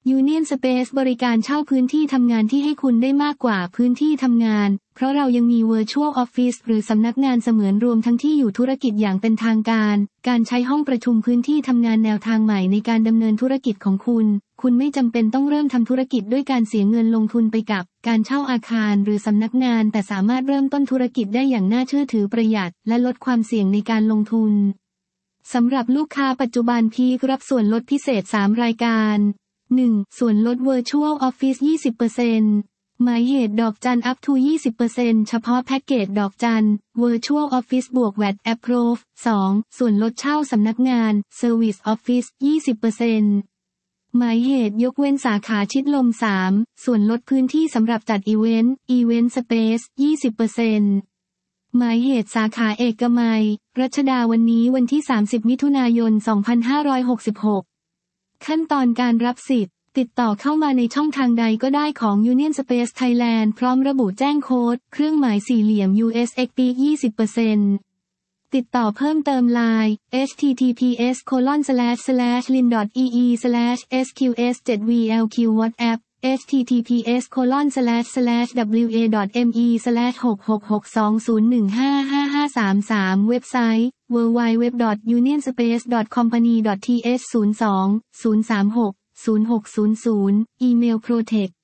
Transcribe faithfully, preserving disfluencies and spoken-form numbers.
Union Space บริการเช่าพื้นที่ทำงานที่ให้คุณได้มากกว่าพื้นที่ทำงานเพราะเรายังมี Virtual Office หรือสำนักงานเสมือนรวมทั้งที่อยู่ธุรกิจอย่างเป็นทางการการใช้ห้องประชุมพื้นที่ทำงานแนวทางใหม่ในการดำเนินธุรกิจของคุณคุณไม่จำเป็นต้องเริ่มทำธุรกิจด้วยการเสียเงินลงทุนไปกับการเช่าอาคารหรือสำนักงานแต่สามารถเริ่มต้นธุรกิจได้อย่างน่าเชื่อถือประหยัดและลดความเสี่ยงในการลงทุนสำหรับลูกค้าปัจจุบันพีครับส่วนลดพิเศษสามรายการหนึ่งส่วนลด Virtual Office ยี่สิบเปอร์เซ็นต์ หมายเหตุดอกจัน up to ยี่สิบเปอร์เซ็นต์ เฉพาะแพ็กเกจดอกจัน Virtual Office บวก แวต Approve สองส่วนลดเช่าสำนักงาน Service Office ยี่สิบเปอร์เซ็นต์ หมายเหตุยกเว้นสาขาชิดลมสามส่วนลดพื้นที่สำหรับจัดอีเวนต์ Event Space ยี่สิบเปอร์เซ็นต์ หมายเหตุสาขาเอกมัยรัชดาวันนี้วันที่สามสิบมิถุนายนสองพันห้าร้อยหกสิบหกขั้นตอนการรับสิทธิ์ติดต่อเข้ามาในช่องทางใดก็ได้ของ Union Space Thailand พร้อมระบุแจ้งโค้ดเครื่องหมายสี่เหลี่ยม ยู เอส เอ็กซ์ พี ยี่สิบเปอร์เซ็นต์ ติดต่อเพิ่มเติม ไลน์ เอช ที ที พี เอส โคลอน สแลช สแลช ลิน ดอท อี อี สแลช เอส คิว เอส เจ็ด วี แอล คิว WhatsApp เอช ที ที พี เอส โคลอน สแลช สแลช ดับเบิลยู เอ ดอท เอ็ม อี สแลช หก หก หก สอง ศูนย์ หนึ่ง ห้า ห้า ห้า สาม สาม เว็บไซต์ ดับเบิลยู ดับเบิลยู ดับเบิลยู ดอท ยูเนียนสเปซ ดอท คอมพานี ดอท ที เอช ศูนย์ สอง ศูนย์ สาม หก ศูนย์ หก ศูนย์ ศูนย์ อีเมล โปรเทค